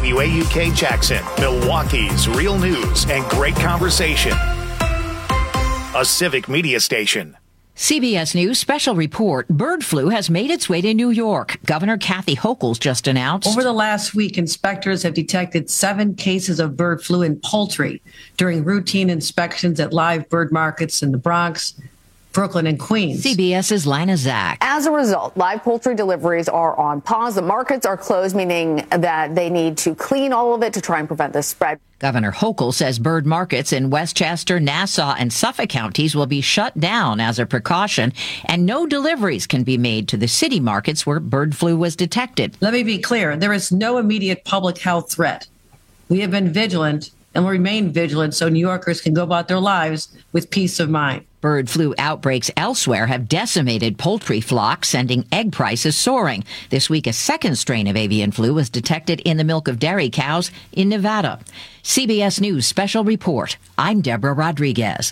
WAUK Jackson, Milwaukee's real news and great conversation. A civic media station. CBS News special report. Bird flu has made its way to New York. Governor Kathy Hochul just announced. Over the last week, inspectors have detected 7 cases of bird flu in poultry during routine inspections at live bird markets in the Bronx, Brooklyn, and Queens. CBS's Lina Zak. As a result, live poultry deliveries are on pause. The markets are closed, meaning that they need to clean all of it to try and prevent the spread. Governor Hochul says bird markets in Westchester, Nassau, and Suffolk counties will be shut down as a precaution, and no deliveries can be made to the city markets where bird flu was detected. Let me be clear. There is no immediate public health threat. We have been vigilant and will remain vigilant so New Yorkers can go about their lives with peace of mind. Bird flu outbreaks elsewhere have decimated poultry flocks, sending egg prices soaring. This week, a second strain of avian flu was detected in the milk of dairy cows in Nevada. CBS News special report. I'm Deborah Rodriguez.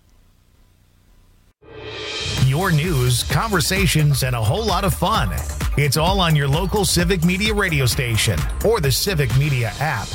Your news, conversations, and a whole lot of fun. It's all on your local Civic Media radio station or the Civic Media app.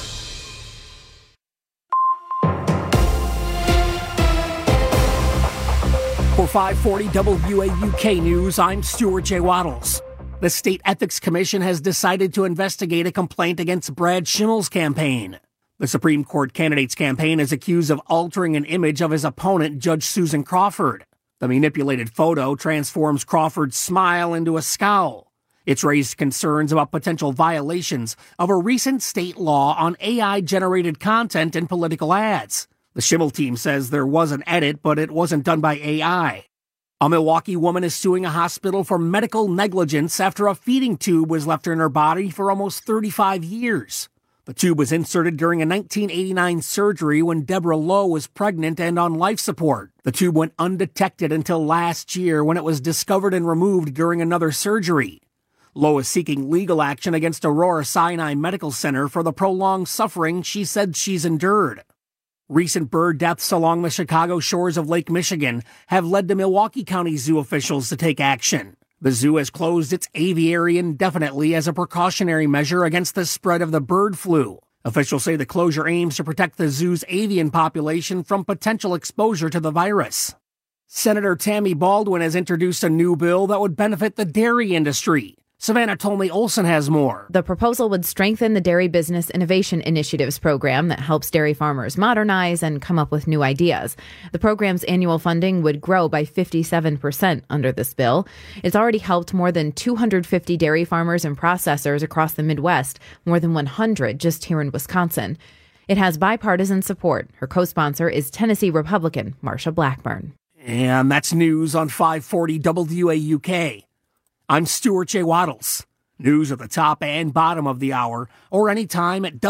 For 540 WAUK News, I'm Stuart J. Waddles. The State Ethics Commission has decided to investigate a complaint against Brad Schimmel's campaign. The Supreme Court candidate's campaign is accused of altering an image of his opponent, Judge Susan Crawford. The manipulated photo transforms Crawford's smile into a scowl. It's raised concerns about potential violations of a recent state law on AI-generated content in political ads. The Schimmel team says there was an edit, but it wasn't done by AI. A Milwaukee woman is suing a hospital for medical negligence after a feeding tube was left in her body for almost 35 years. The tube was inserted during a 1989 surgery when Deborah Lowe was pregnant and on life support. The tube went undetected until last year when it was discovered and removed during another surgery. Lowe is seeking legal action against Aurora Sinai Medical Center for the prolonged suffering she said she's endured. Recent bird deaths along the Chicago shores of Lake Michigan have led to Milwaukee County Zoo officials to take action. The zoo has closed its aviary indefinitely as a precautionary measure against the spread of the bird flu. Officials say the closure aims to protect the zoo's avian population from potential exposure to the virus. Senator Tammy Baldwin has introduced a new bill that would benefit the dairy industry. Savannah Tolmie Olson has more. The proposal would strengthen the Dairy Business Innovation Initiatives program that helps dairy farmers modernize and come up with new ideas. The program's annual funding would grow by 57% under this bill. It's already helped more than 250 dairy farmers and processors across the Midwest, more than 100 just here in Wisconsin. It has bipartisan support. Her co-sponsor is Tennessee Republican Marsha Blackburn. And that's news on 540 WAUK. I'm Stuart J. Waddles. News at the top and bottom of the hour, or anytime at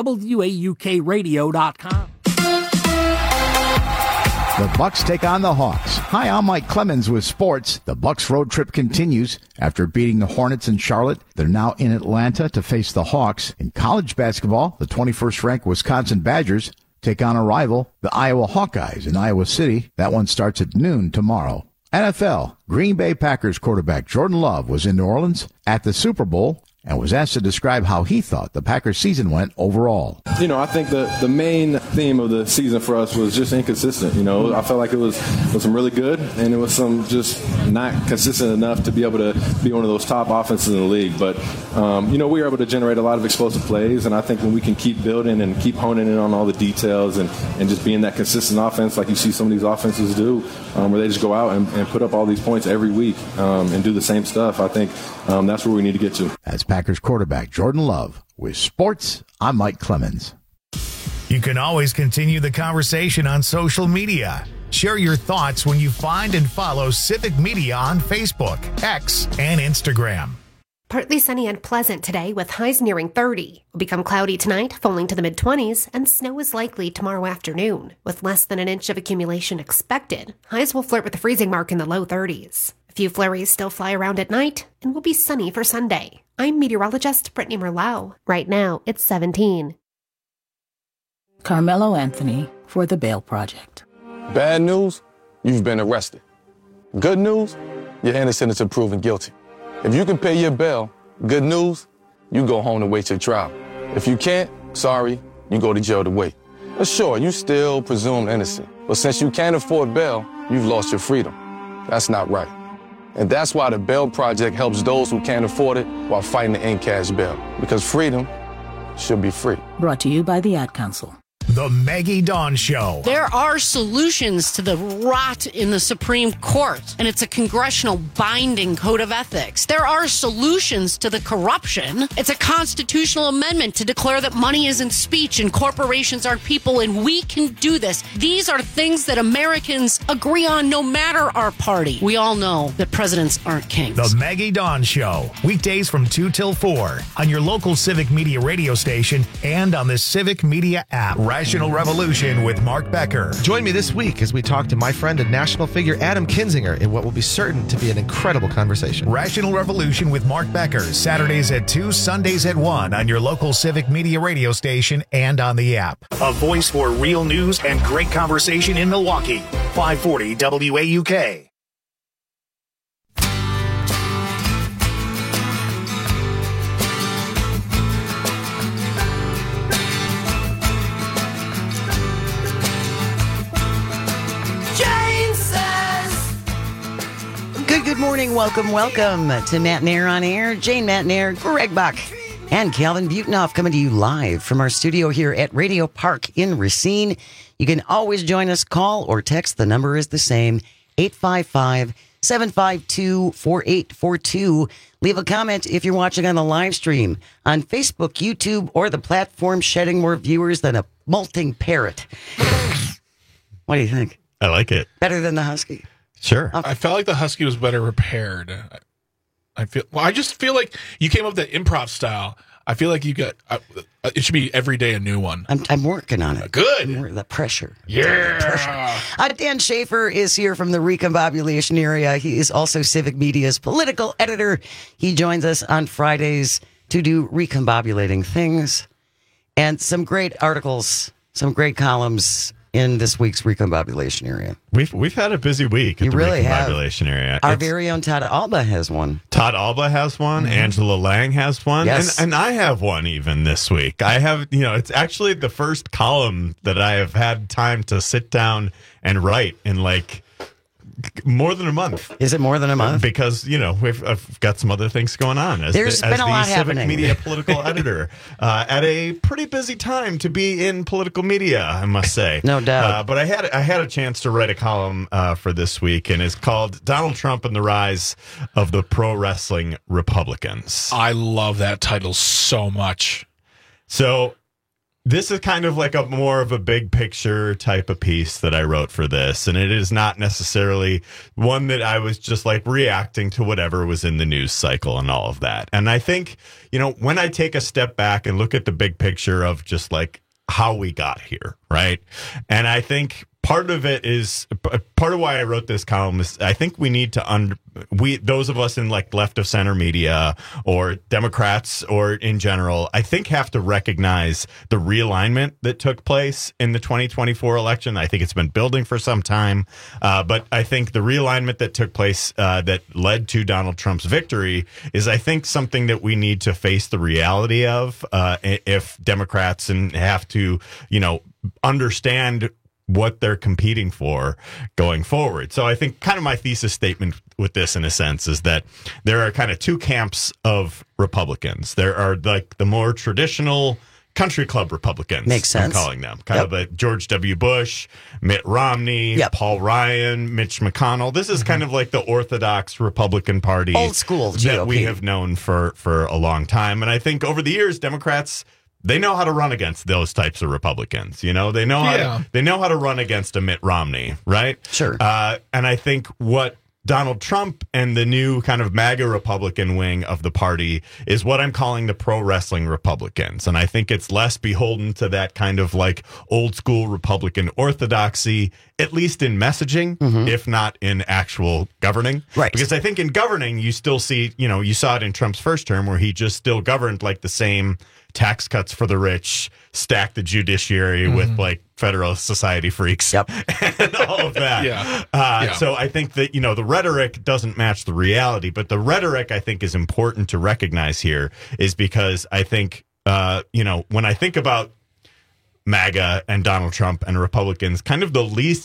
WAUKradio.com. The Bucks take on the Hawks. Hi, I'm Mike Clemens with sports. The Bucks road trip continues. After beating the Hornets in Charlotte, they're now in Atlanta to face the Hawks. In college basketball, the 21st-ranked Wisconsin Badgers take on a rival, the Iowa Hawkeyes in Iowa City. That one starts at noon tomorrow. NFL, Green Bay Packers quarterback Jordan Love was in New Orleans at the Super Bowl and was asked to describe how he thought the Packers season went overall. You know, I think the main theme of the season for us was just inconsistent. You know, I felt like it was some really good, and it was some just not consistent enough to be able to be one of those top offenses in the league. But, you know, we were able to generate a lot of explosive plays, and I think when we can keep building and keep honing in on all the details and just being that consistent offense like you see some of these offenses do, where they just go out and put up all these points every week and do the same stuff, I think that's where we need to get to. As Packers quarterback Jordan Love. With sports, I'm Mike Clemens. You can always continue the conversation on social media. Share your thoughts when you find and follow Civic Media on Facebook, X, and Instagram. Partly sunny and pleasant today with highs nearing 30. Will become cloudy tonight, falling to the mid-20s, and snow is likely tomorrow afternoon. With less than an inch of accumulation expected, highs will flirt with the freezing mark in the low 30s. A few flurries still fly around at night, and will be sunny for Sunday. I'm meteorologist Brittany Merlau. Right now, it's 17. Carmelo Anthony for The Bail Project. Bad news, you've been arrested. Good news, you're innocent until proven guilty. If you can pay your bail, good news, you go home to wait your trial. If you can't, Sorry, you go to jail to wait. But sure, you still presumed innocent. But since you can't afford bail, you've lost your freedom. That's not right. And that's why the Bail Project helps those who can't afford it while fighting to end cash bail. Because freedom should be free. Brought to you by the Ad Council. The Maggie Dawn Show. There are solutions to the rot in the Supreme Court, and it's a congressional binding code of ethics. There are solutions to the corruption. It's a constitutional amendment to declare that money isn't speech and corporations aren't people, and we can do this. These are things that Americans agree on no matter our party. We all know that presidents aren't kings. The Maggie Dawn Show. Weekdays from 2 till 4 on your local Civic Media radio station and on the Civic Media app. Rational Revolution with Mark Becker. Join me this week as we talk to my friend and national figure Adam Kinzinger in what will be certain to be an incredible conversation. Rational Revolution with Mark Becker, Saturdays at 2, Sundays at 1 on your local Civic Media radio station and on the app. A voice for real news and great conversation in Milwaukee. 540 WAUK. Good morning. Welcome to Matt Nair on Air. Jane Matt Nair, Greg Buck, and Calvin Butenoff coming to you live from our studio here at Radio Park in Racine. You can always join us, call or text. The number is the same, 855-752-4842. Leave a comment if you're watching on the live stream on Facebook, YouTube, or the platform shedding more viewers than a molting parrot. What do you think? I like it. Better than the Husky? Sure. I felt like the Husky was better prepared. I just feel like you came up with that improv style. I feel like you got it should be every day a new one. I'm working on it. Good. The pressure. Yeah. Dan Schaefer is here from the Recombobulation area. He is also Civic Media's political editor. He joins us on Fridays to do recombobulating things and some great articles, some great columns in this week's Recombobulation area. We've had a busy week at the really Recombobulation area. Our very own Todd Alba has one. Todd Alba has one. Mm-hmm. Angela Lang has one. Yes. And I have one even this week. I have, it's actually the first column that I have had time to sit down and write in like more than a month. Is it more than a month? Because, I've got some other things going on as There's been a lot Civic happening. Media political editor at a pretty busy time to be in political media, I must say. No doubt. But I had a chance to write a column for this week, and it's called Donald Trump and the Rise of the Pro Wrestling Republicans. I love that title so much. So this is kind of like a more of a big picture type of piece that I wrote for this. And it is not necessarily one that I was just like reacting to whatever was in the news cycle and all of that. And I think, when I take a step back and look at the big picture of just like how we got here, right? And I think part of why I wrote this column is I think we need to those of us in like left of center media or Democrats or in general, I think have to recognize the realignment that took place in the 2024 election. I think it's been building for some time, but I think the realignment that took place that led to Donald Trump's victory is, I think, something that we need to face the reality of if Democrats have to, understand what they're competing for going forward. So I think kind of my thesis statement with this, in a sense, is that there are kind of two camps of Republicans. There are like the more traditional country club Republicans. Makes sense. I'm calling them. Kind of like George W. Bush, Mitt Romney, Paul Ryan, Mitch McConnell. This is kind of like the orthodox Republican Party. Old school GOP. That we have known for a long time. And I think over the years, Democrats, they know how to run against those types of Republicans. They know how to run against a Mitt Romney, right? Sure. And I think what Donald Trump and the new kind of MAGA Republican wing of the party is what I'm calling the pro wrestling Republicans. And I think it's less beholden to that kind of like old school Republican orthodoxy, at least in messaging, if not in actual governing. Right. Because I think in governing, you still see, you saw it in Trump's first term where he just still governed like the same tax cuts for the rich, stack the judiciary with like Federalist Society freaks, and all of that. So I think that, the rhetoric doesn't match the reality, but the rhetoric I think is important to recognize here is because I think when I think about MAGA and Donald Trump and Republicans, kind of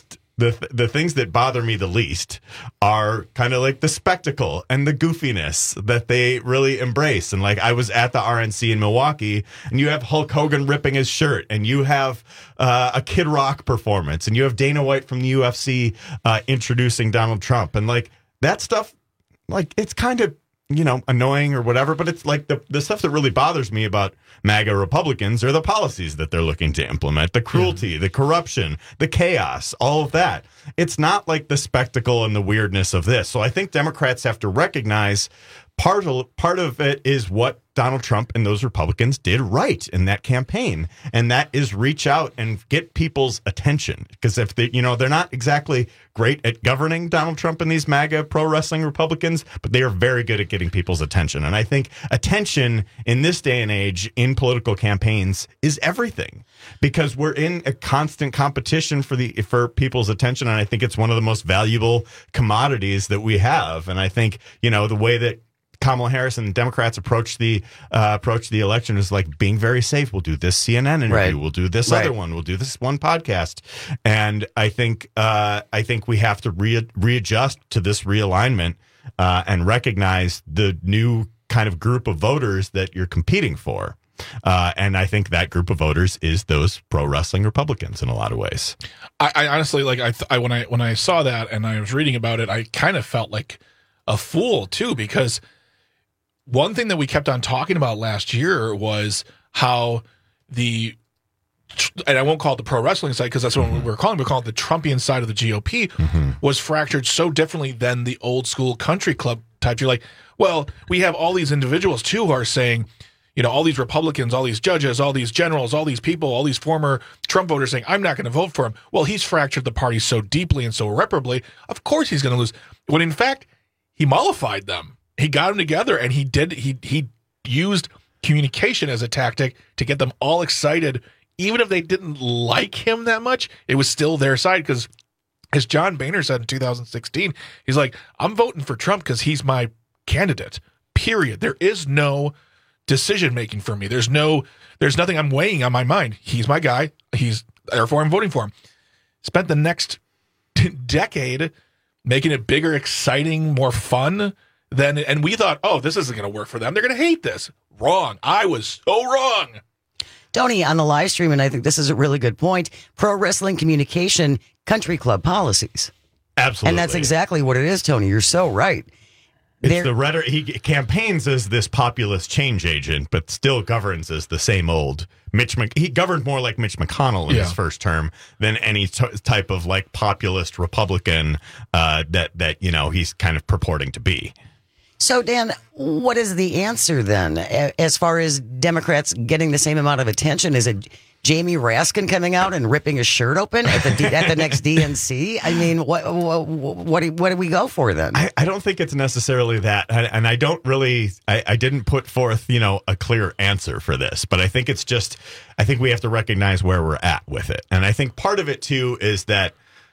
the things that bother me the least are kind of like the spectacle and the goofiness that they really embrace. And like I was at the RNC in Milwaukee, and you have Hulk Hogan ripping his shirt, and you have a Kid Rock performance, and you have Dana White from the UFC introducing Donald Trump, and like that stuff, like it's kind of annoying or whatever, but it's like the stuff that really bothers me about MAGA Republicans are the policies that they're looking to implement, the cruelty, the corruption, the chaos, all of that. It's not like the spectacle and the weirdness of this. So I think Democrats have to recognize part of it is what Donald Trump and those Republicans did right in that campaign, and that is reach out and get people's attention. Because if they're not exactly great at governing, Donald Trump and these MAGA pro wrestling Republicans, but they are very good at getting people's attention. And I think attention in this day and age in political campaigns is everything, because we're in a constant competition for people's attention. And I think it's one of the most valuable commodities that we have. And I think, the way that Kamala Harris and Democrats approach the election is like being very safe. We'll do this CNN interview. Right. We'll do this other one. We'll do this one podcast. And I think we have to readjust to this realignment and recognize the new kind of group of voters that you're competing for. And I think that group of voters is those pro wrestling Republicans in a lot of ways. I honestly when I saw that and I was reading about it, I kind of felt like a fool too, because one thing that we kept on talking about last year was how and I won't call it the pro wrestling side because that's what we're calling it the Trumpian side of the GOP, was fractured so differently than the old school country club type. You're like, well, we have all these individuals too who are saying, all these Republicans, all these judges, all these generals, all these people, all these former Trump voters saying, I'm not going to vote for him. Well, he's fractured the party so deeply and so irreparably. Of course he's going to lose. When in fact, he mollified them. He got them together, and he used communication as a tactic to get them all excited. Even if they didn't like him that much, it was still their side, because as John Boehner said in 2016, he's like, I'm voting for Trump because he's my candidate, period. There is no decision-making for me. There's nothing I'm weighing on my mind. He's my guy. Therefore I'm voting for him. Spent the next decade making it bigger, exciting, more fun. And we thought, oh, this isn't going to work for them. They're going to hate this. Wrong. I was so wrong. Tony, on the live stream, and I think this is a really good point, pro wrestling communication, country club policies. Absolutely. And that's exactly what it is, Tony. You're so right. It's the rhetoric. He campaigns as this populist change agent, but still governs as the same old he governed more like Mitch McConnell in his first term than any type of like populist Republican that he's kind of purporting to be. So, Dan, what is the answer then as far as Democrats getting the same amount of attention? Is it Jamie Raskin coming out and ripping his shirt open at the next DNC? I mean, what do we go for then? I don't think it's necessarily that, and I don't really. I didn't put forth a clear answer for this, but I think it's just. I think we have to recognize where we're at with it, and I think part of it too is that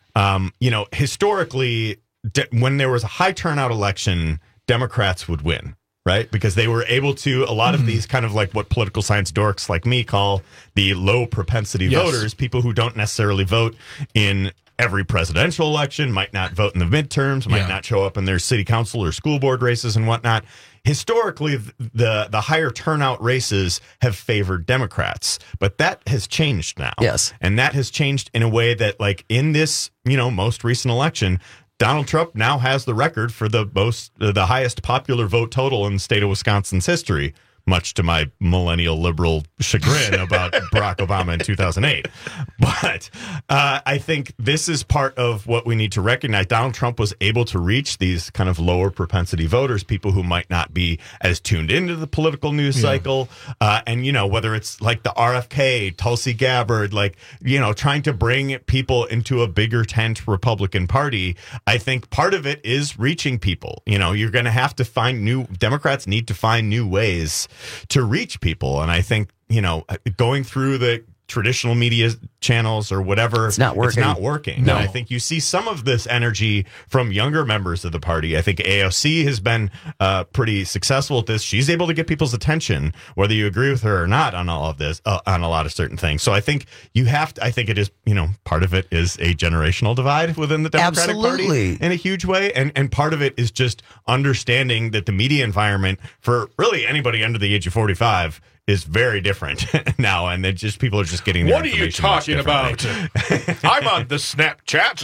historically, when there was a high turnout election, Democrats would win, right? Because they were able to, a lot of these kind of like what political science dorks like me call the low propensity voters, people who don't necessarily vote in every presidential election, might not vote in the midterms, might not show up in their city council or school board races and whatnot. Historically, the higher turnout races have favored Democrats, but that has changed now. Yes. And that has changed in a way that like in this, most recent election, Donald Trump now has the record for the highest popular vote total in the state of Wisconsin's history, much to my millennial liberal chagrin about Barack Obama in 2008. But I think this is part of what we need to recognize. Donald Trump was able to reach these kind of lower propensity voters, people who might not be as tuned into the political news cycle. And, whether it's like the RFK, Tulsi Gabbard, trying to bring people into a bigger tent Republican Party. I think part of it is reaching people. You're going to have to Democrats need to find new ways to reach people. And I think, going through the traditional media channels or whatever. It's not working. No. And I think you see some of this energy from younger members of the party. I think AOC has been pretty successful at this. She's able to get people's attention, whether you agree with her or not on all of this, on a lot of certain things. So I think I think it is, part of it is a generational divide within the Democratic Party in a huge way. And part of it is just understanding that the media environment for really anybody under the age of 45 is very different now, and that just people are just getting their What are you talking about? I'm on the Snapchat.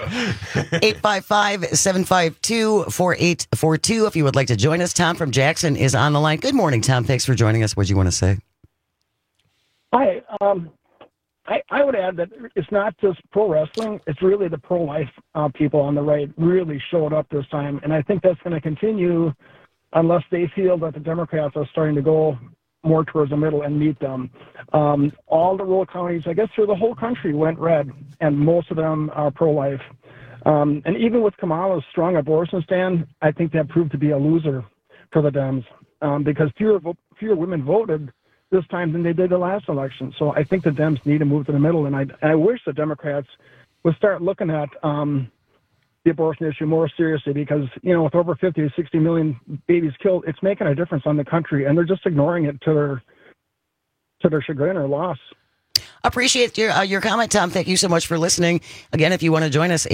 855-752-4842 if you would like to join us. Tom from Jackson is on the line. Good morning, Tom. Thanks for joining us. What do you want to say? Hi. I would add that it's not just pro wrestling. It's really the pro-life people on the right really showed up this time, and I think that's going to continue unless they feel that the Democrats are starting to go more towards the middle and meet them. All the rural counties, I guess through the whole country, went red, and most of them are pro-life. And even with Kamala's strong abortion stand, I think that proved to be a loser for the Dems because fewer women voted this time than they did the last election. So I think the Dems need to move to the middle, and I wish the Democrats would start looking at the abortion issue more seriously because, with over 50 to 60 million babies killed, it's making a difference on the country, and they're just ignoring it to their chagrin or loss. Appreciate your comment, Tom. Thank you so much for listening. Again, if you want to join us,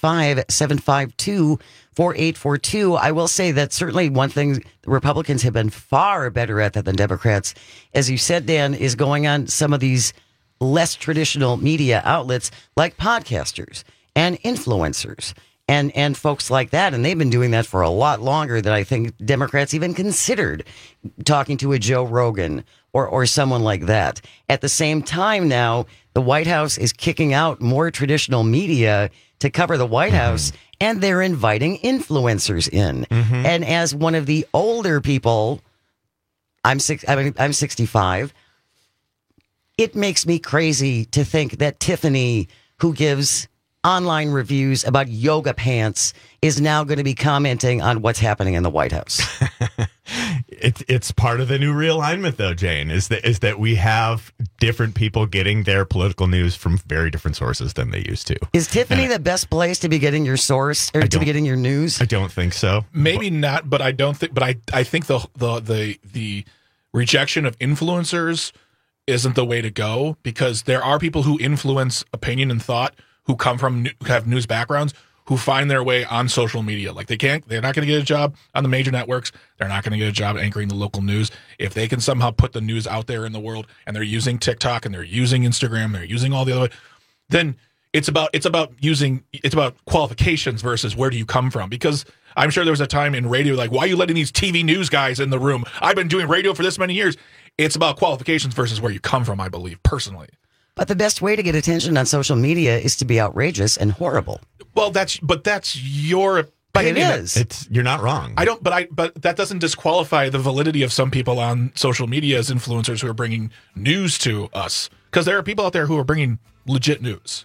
855-752-4842. I will say that certainly one thing the Republicans have been far better at than Democrats, as you said, Dan, is going on some of these less traditional media outlets like podcasters and influencers and folks like that. And they've been doing that for a lot longer than I think Democrats even considered talking to a Joe Rogan or someone like that. At the same time now, the White House is kicking out more traditional media to cover the White House, and they're inviting influencers in. And as one of the older people, I'm 65, it makes me crazy to think that Tiffany, who gives online reviews about yoga pants, is now going to be commenting on what's happening in the White House. It's part of the new realignment, though, Jane, is that we have different people getting their political news from very different sources than they used to. Is Tiffany the best place to be getting your source or to be getting your news? I don't think so. Maybe not, but I don't think. But I think the rejection of influencers isn't the way to go, because there are people who influence opinion and thought who have news backgrounds who find their way on social media. Like they're not going to get a job on the major networks. They're not going to get a job anchoring the local news. If they can somehow put the news out there in the world, and they're using TikTok and they're using Instagram, they're using all the other, then it's about qualifications versus where do you come from? Because I'm sure there was a time in radio like, why are you letting these TV news guys in the room? I've been doing radio for this many years. It's about qualifications versus where you come from, I believe, personally. But the best way to get attention on social media is to be outrageous and horrible. Well, that's your opinion. But it is. You're not wrong. But that doesn't disqualify the validity of some people on social media as influencers who are bringing news to us, because there are people out there who are bringing legit news.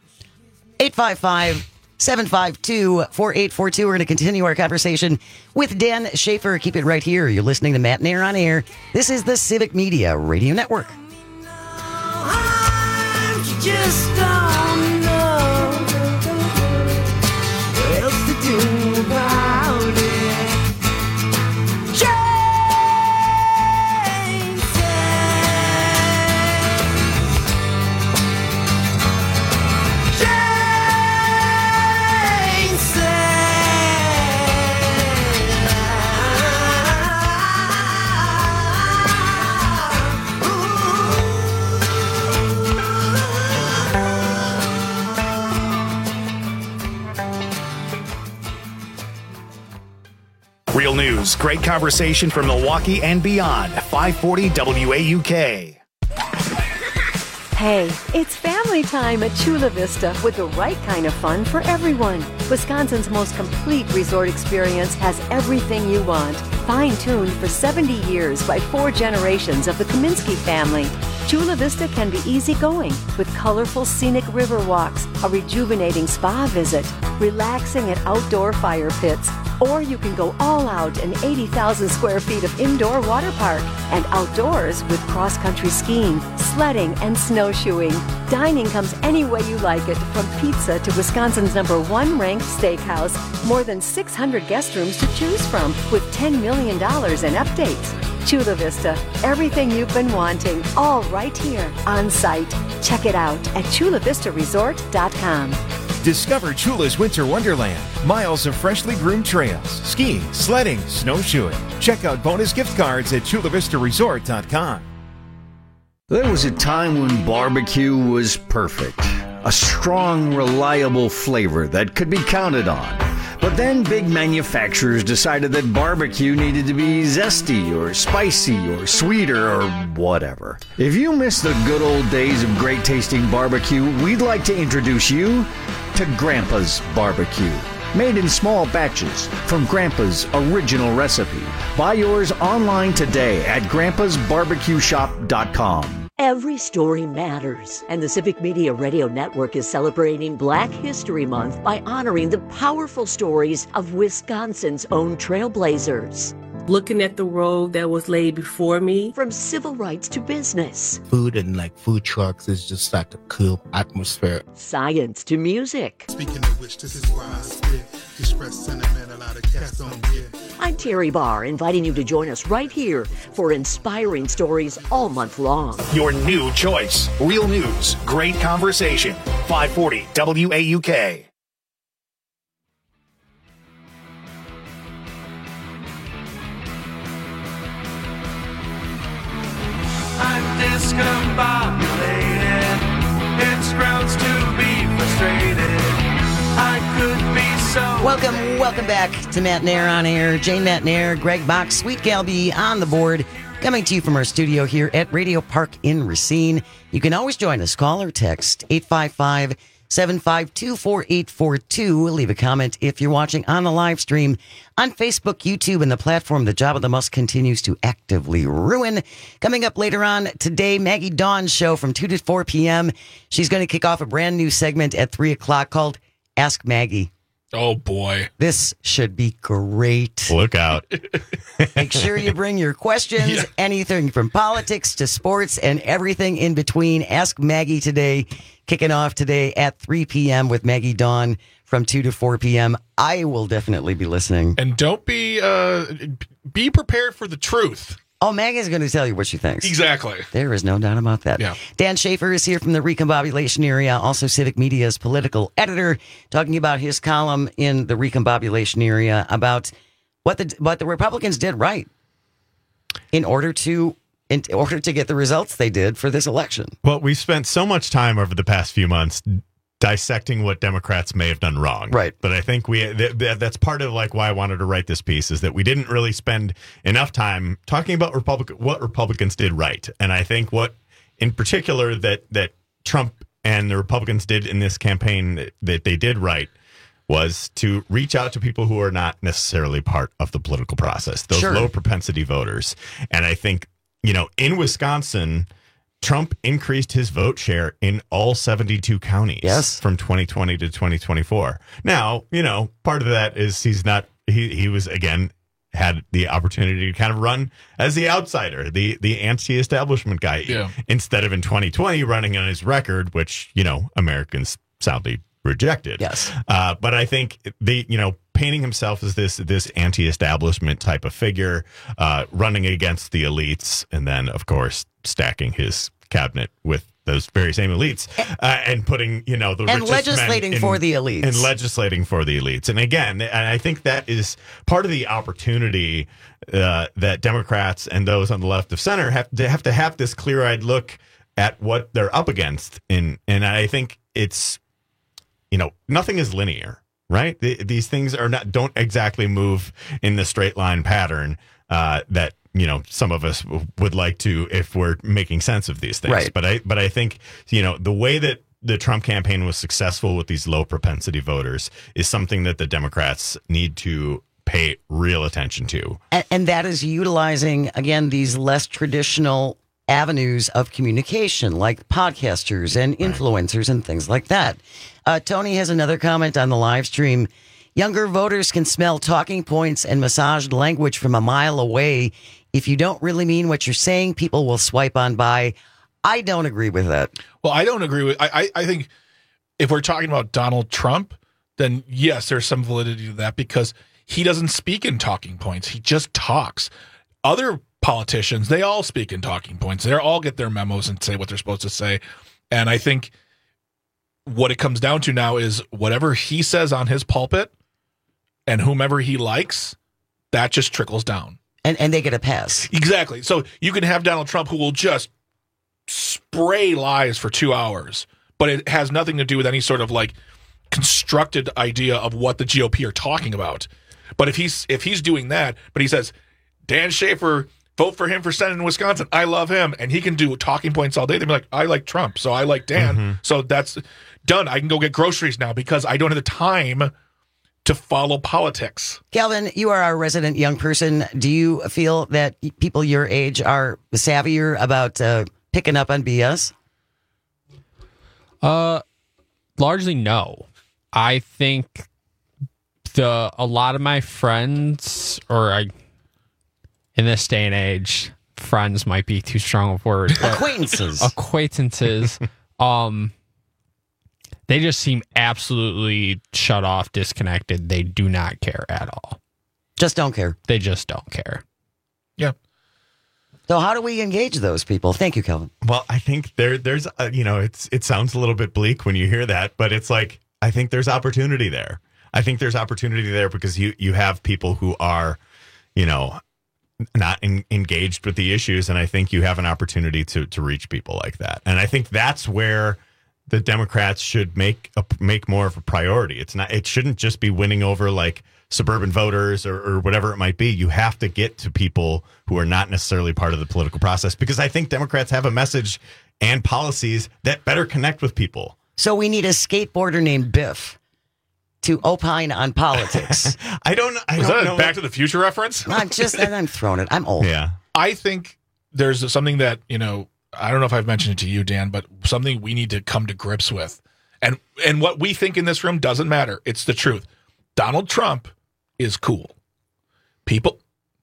855-752-4842. We're going to continue our conversation with Dan Schaefer. Keep it right here. You're listening to Matt and Air on Air. This is the Civic Media Radio Network. Just don't know what else to do about it. Jane Real news, great conversation from Milwaukee and beyond. 540 WAUK. Hey, it's family time at Chula Vista with the right kind of fun for everyone. Wisconsin's most complete resort experience has everything you want. Fine-tuned for 70 years by 4 generations of the Kaminsky family. Chula Vista can be easygoing with colorful scenic river walks, a rejuvenating spa visit, relaxing at outdoor fire pits, Or you can go all out in 80,000 square feet of indoor water park and outdoors with cross-country skiing, sledding, and snowshoeing. Dining comes any way you like it, from pizza to Wisconsin's #1 ranked steakhouse. More than 600 guest rooms to choose from with $10 million in updates. Chula Vista, everything you've been wanting, all right here on site. Check it out at chulavistaresort.com. Discover Chula's Winter Wonderland. Miles of freshly groomed trails, skiing, sledding, snowshoeing. Check out bonus gift cards at chulavistaresort.com. There was a time when barbecue was perfect. A strong, reliable flavor that could be counted on. But then big manufacturers decided that barbecue needed to be zesty or spicy or sweeter or whatever. If you miss the good old days of great tasting barbecue, we'd like to introduce you to Grandpa's Barbecue. Made in small batches from Grandpa's original recipe. Buy yours online today at grandpasbarbecueshop.com. Every story matters, and the Civic Media Radio Network is celebrating Black History Month by honoring the powerful stories of Wisconsin's own trailblazers. Looking at the road that was laid before me. From civil rights to business. Food and food trucks is just like a cool atmosphere. Science to music. Speaking of which, this is why I spit. Express sentiment a lot of cats don't get. I'm Terry Barr, inviting you to join us right here for inspiring stories all month long. Your new choice. Real news. Great conversation. 540 WAUK. I'm discombobulated. It's grounds to be frustrated. I could be so. Welcome back to Matt Nair on Air. Jane Matt Nair, Greg Box, Sweet Galby on the board. Coming to you from our studio here at Radio Park in Racine. You can always join us. Call or text 855-752-4842. Leave a comment if you're watching on the live stream on Facebook, YouTube, and the platform the Job of the Month continues to actively ruin. Coming up later on today, Maggie Dawn's show from 2 to 4 p.m. She's going to kick off a brand new segment at 3 o'clock called Ask Maggie. Oh, boy. This should be great. Look out. Make sure you bring your questions, anything from politics to sports and everything in between. Ask Maggie today, kicking off today at 3 p.m. with Maggie Dawn from 2 to 4 p.m. I will definitely be listening. And don't be prepared for the truth. Oh, Maggie's going to tell you what she thinks. Exactly. There is no doubt about that. Yeah. Dan Schaefer is here from the Recombobulation Area, also Civic Media's political editor, talking about his column in the Recombobulation Area about what the Republicans did right in order to get the results they did for this election. Well, we've spent so much time over the past few months dissecting what Democrats may have done wrong. Right. But I think that's part of why I wanted to write this piece, is that we didn't really spend enough time talking about what Republicans did right. And I think what in particular that Trump and the Republicans did in this campaign that they did right was to reach out to people who are not necessarily part of the political process, those low propensity voters. And I think, in Wisconsin, Trump increased his vote share in all 72 counties from 2020 to 2024. Now, part of that is he was, again, had the opportunity to kind of run as the outsider, the anti-establishment guy, instead of in 2020 running on his record, which, Americans soundly rejected. Yes. But I think painting himself as this anti-establishment type of figure, running against the elites, and then, of course, stacking his cabinet with those very same elites, and putting, the and richest legislating men for the elites. And legislating for the elites. And again, and I think that is part of the opportunity that Democrats and those on the left of center have to have this clear-eyed look at what they're up against. And I think it's, nothing is linear, right? These things don't exactly move in the straight line pattern that some of us would like to, if we're making sense of these things. Right. But I think the way that the Trump campaign was successful with these low propensity voters is something that the Democrats need to pay real attention to. And that is utilizing, again, these less traditional avenues of communication, like podcasters and influencers and things like that. Tony has another comment on the live stream. Younger voters can smell talking points and massaged language from a mile away. If you don't really mean what you're saying, people will swipe on by. I don't agree with that. Well, I don't agree with. I think if we're talking about Donald Trump, then yes, there's some validity to that because he doesn't speak in talking points. He just talks. Other politicians, they all speak in talking points. They all get their memos and say what they're supposed to say. And I think what it comes down to now is whatever he says on his pulpit and whomever he likes, that just trickles down. And they get a pass. Exactly. So you can have Donald Trump who will just spray lies for 2 hours, but it has nothing to do with any sort of like constructed idea of what the GOP are talking about. But if he's doing that, but he says, Dan Schaefer, vote for him for Senate in Wisconsin. I love him. And he can do talking points all day. They'd be like, I like Trump, so I like Dan. So that's done. I can go get groceries now because I don't have the time to follow politics. Calvin, you are our resident young person. Do you feel that people your age are savvier about picking up on BS? Largely no. I think a lot of my friends, in this day and age, friends might be too strong of a word. Acquaintances. They just seem absolutely shut off, disconnected. They do not care at all. Just don't care. They just don't care. Yeah. So how do we engage those people? Thank you, Calvin. Well, I think there's it sounds a little bit bleak when you hear that, but it's like, I think there's opportunity there. I think there's opportunity there because you have people who are, not engaged with the issues. And I think you have an opportunity to reach people like that. And I think that's where the Democrats should make more of a priority. It shouldn't just be winning over like suburban voters or whatever it might be. You have to get to people who are not necessarily part of the political process, because I think Democrats have a message and policies that better connect with people. So we need a skateboarder named Biff to opine on politics. I don't know. Is that a Back to the Future reference? I'm throwing it. I'm old. Yeah. I think there's something that, I don't know if I've mentioned it to you, Dan, but something we need to come to grips with. And what we think in this room doesn't matter. It's the truth. Donald Trump is cool. People,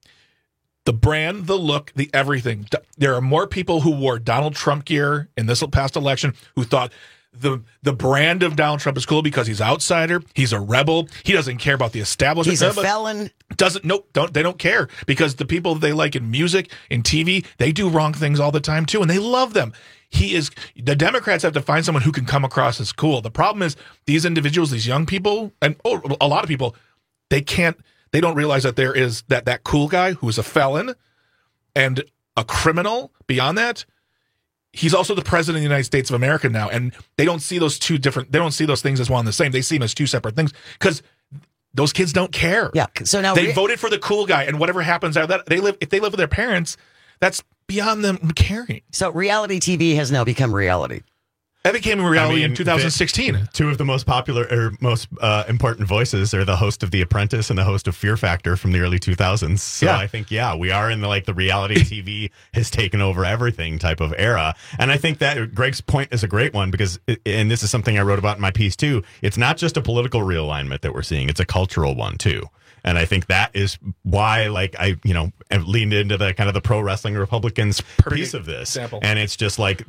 the brand, the look, the everything. There are more people who wore Donald Trump gear in this past election who thought the brand of Donald Trump is cool because he's an outsider. He's a rebel. He doesn't care about the establishment. He's a felon. They don't care, because the people they like in music, in TV, they do wrong things all the time too, and they love them. The Democrats have to find someone who can come across as cool. The problem is these individuals, these young people, and a lot of people, they don't realize that there is that cool guy who is a felon and a criminal. Beyond that, he's also the president of the United States of America now, and they don't see those two different. They don't see those things as one and the same. They see them as two separate things because those kids don't care. Yeah. So now they voted for the cool guy, and whatever happens out of that, if they live with their parents, that's beyond them caring. So reality TV has now become reality. That became a reality in 2016. Two of the most popular or most important voices are the host of The Apprentice and the host of Fear Factor from the early 2000s. So I think, we are in the reality TV has taken over everything type of era. And I think that Greg's point is a great one because, and this is something I wrote about in my piece too, it's not just a political realignment that we're seeing, it's a cultural one too. And I think that is why, I leaned into the kind of the pro wrestling Republicans piece of this. Example. And it's just like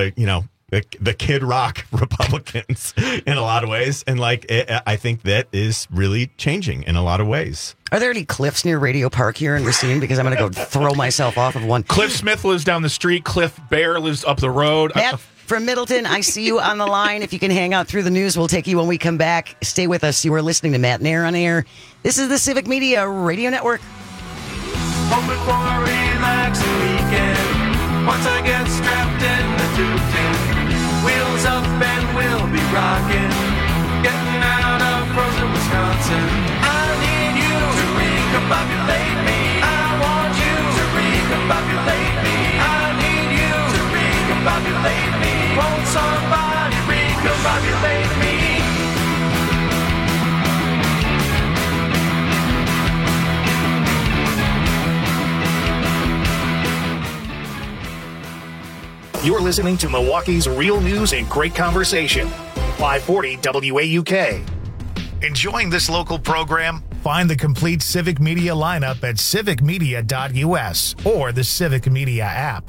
the Kid Rock Republicans in a lot of ways. And I think that is really changing in a lot of ways. Are there any cliffs near Radio Park here in Racine? Because I'm going to go throw myself off of one. Cliff Smith lives down the street. Cliff Bear lives up the road. Matt from Middleton, I see you on the line. If you can hang out through the news, we'll take you when we come back. Stay with us. You are listening to Matt Nair on Air. This is the Civic Media Radio Network. Home before a relaxing weekend. Once I get strapped in the tube, wheels up and we'll be rocking. Getting out of frozen Wisconsin. I need you to recombobulate me. I want you to recombobulate me. I need you to recombobulate me. Won't somebody recombobulate me? You're listening to Milwaukee's real news and great conversation. 540 WAUK. Enjoying this local program? Find the complete Civic Media lineup at civicmedia.us or the Civic Media app.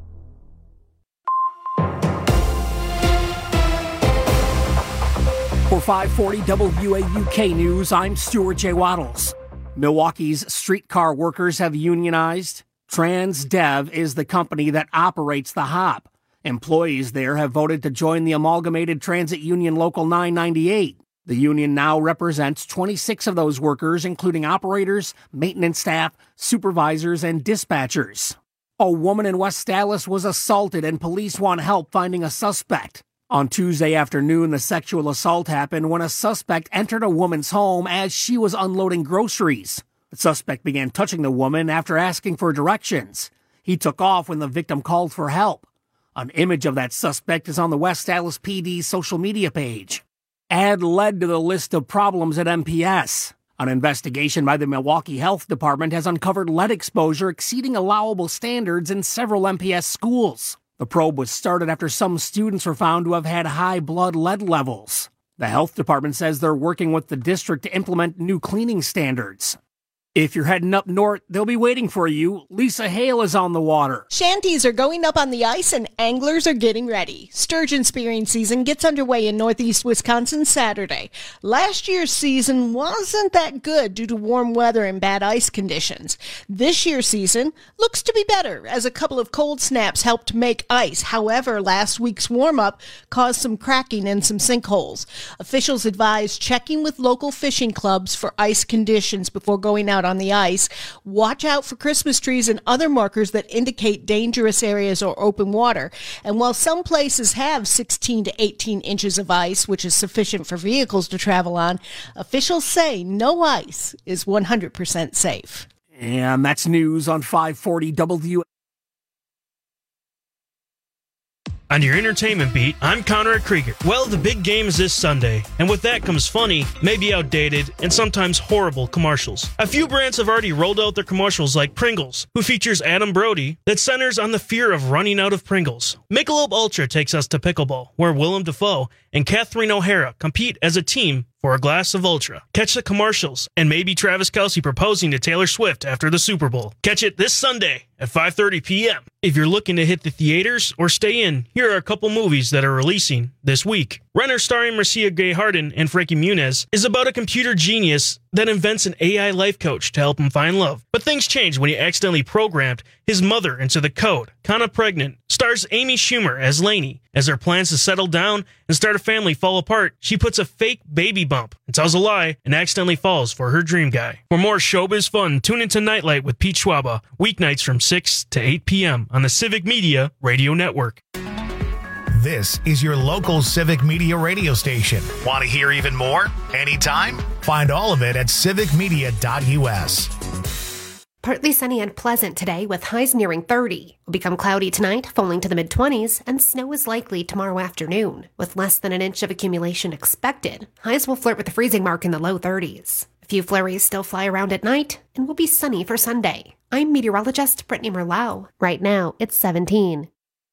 For 540 WAUK News, I'm Stuart J. Waddles. Milwaukee's streetcar workers have unionized. TransDev is the company that operates the hop. Employees there have voted to join the Amalgamated Transit Union Local 998. The union now represents 26 of those workers, including operators, maintenance staff, supervisors, and dispatchers. A woman in West Dallas was assaulted and police want help finding a suspect. On Tuesday afternoon, the sexual assault happened when a suspect entered a woman's home as she was unloading groceries. The suspect began touching the woman after asking for directions. He took off when the victim called for help. An image of that suspect is on the West Dallas PD's social media page. Add lead to the list of problems at MPS. An investigation by the Milwaukee Health Department has uncovered lead exposure exceeding allowable standards in several MPS schools. The probe was started after some students were found to have had high blood lead levels. The health department says they're working with the district to implement new cleaning standards. If you're heading up north, they'll be waiting for you. Lisa Hale is on the water. Shanties are going up on the ice and anglers are getting ready. Sturgeon spearing season gets underway in northeast Wisconsin Saturday. Last year's season wasn't that good due to warm weather and bad ice conditions. This year's season looks to be better as a couple of cold snaps helped make ice. However, last week's warm-up caused some cracking and some sinkholes. Officials advise checking with local fishing clubs for ice conditions before going out on the ice. Watch out for Christmas trees and other markers that indicate dangerous areas or open water. And while some places have 16 to 18 inches of ice, which is sufficient for vehicles to travel on, officials say no ice is 100% safe. And that's news on 540 WAUK. On your entertainment beat, I'm Conrad Krieger. Well, the big game is this Sunday, and with that comes funny, maybe outdated, and sometimes horrible commercials. A few brands have already rolled out their commercials like Pringles, who features Adam Brody, that centers on the fear of running out of Pringles. Michelob Ultra takes us to pickleball, where Willem Dafoe and Catherine O'Hara compete as a team for a glass of Ultra. Catch the commercials, and maybe Travis Kelce proposing to Taylor Swift after the Super Bowl. Catch it this Sunday at 5:30 p.m. If you're looking to hit the theaters or stay in, here are a couple movies that are releasing this week. Renner, starring Marcia Gay Harden and Frankie Muniz, is about a computer genius that invents an AI life coach to help him find love. But things change when he accidentally programmed his mother into the code. Kinda Pregnant stars Amy Schumer as Lainey. As her plans to settle down and start a family fall apart, she puts a fake baby bump and tells a lie and accidentally falls for her dream guy. For more showbiz fun, tune into Nightlight with Pete Schwaba, weeknights from 6 to 8 p.m. on the Civic Media Radio Network. This is your local Civic Media radio station. Want to hear even more? Anytime? Find all of it at civicmedia.us. Partly sunny and pleasant today with highs nearing 30. Will become cloudy tonight, falling to the mid-20s, and snow is likely tomorrow afternoon. With less than an inch of accumulation expected, highs will flirt with the freezing mark in the low 30s. A few flurries still fly around at night and will be sunny for Sunday. I'm meteorologist Brittany Merlau. Right now, it's 17.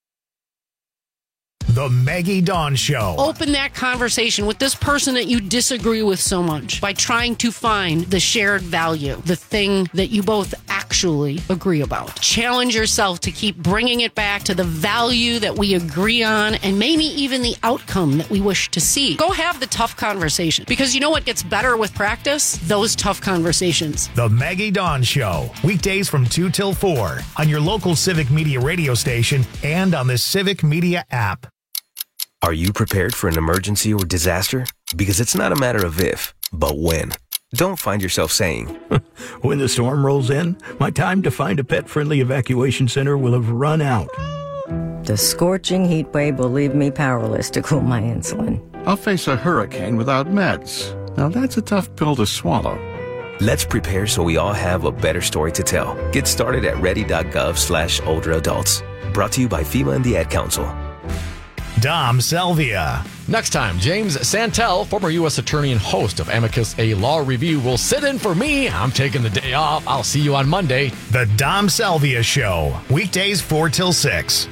The Maggie Dawn Show. Open that conversation with this person that you disagree with so much by trying to find the shared value, the thing that you both actually agree about. Challenge yourself to keep bringing it back to the value that we agree on and maybe even the outcome that we wish to see. Go have the tough conversation, because you know what gets better with practice? Those tough conversations. The Maggie Dawn Show. Weekdays from 2 till 4 on your local Civic Media radio station and on the Civic Media app. Are you prepared for an emergency or disaster? Because it's not a matter of if, but when. Don't find yourself saying, when the storm rolls in, my time to find a pet-friendly evacuation center will have run out. The scorching heat wave will leave me powerless to cool my insulin. I'll face a hurricane without meds. Now that's a tough pill to swallow. Let's prepare so we all have a better story to tell. Get started at ready.gov/older adults. Brought to you by FEMA and the Ad Council. Dom Salvia. Next time, James Santel, former U.S. attorney and host of Amicus, a law review, will sit in for me. I'm taking the day off. I'll see you on Monday. The Dom Salvia Show. Weekdays 4 till 6.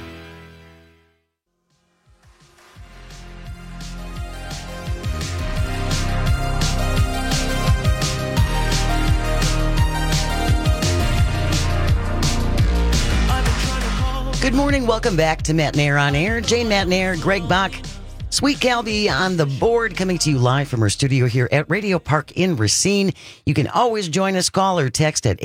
morning. Welcome back to Matt Nair on Air. Jane Matt Nair, Greg Bach, Sweet Calby on the board, coming to you live from our studio here at Radio Park in Racine. You can always join us. Call or text at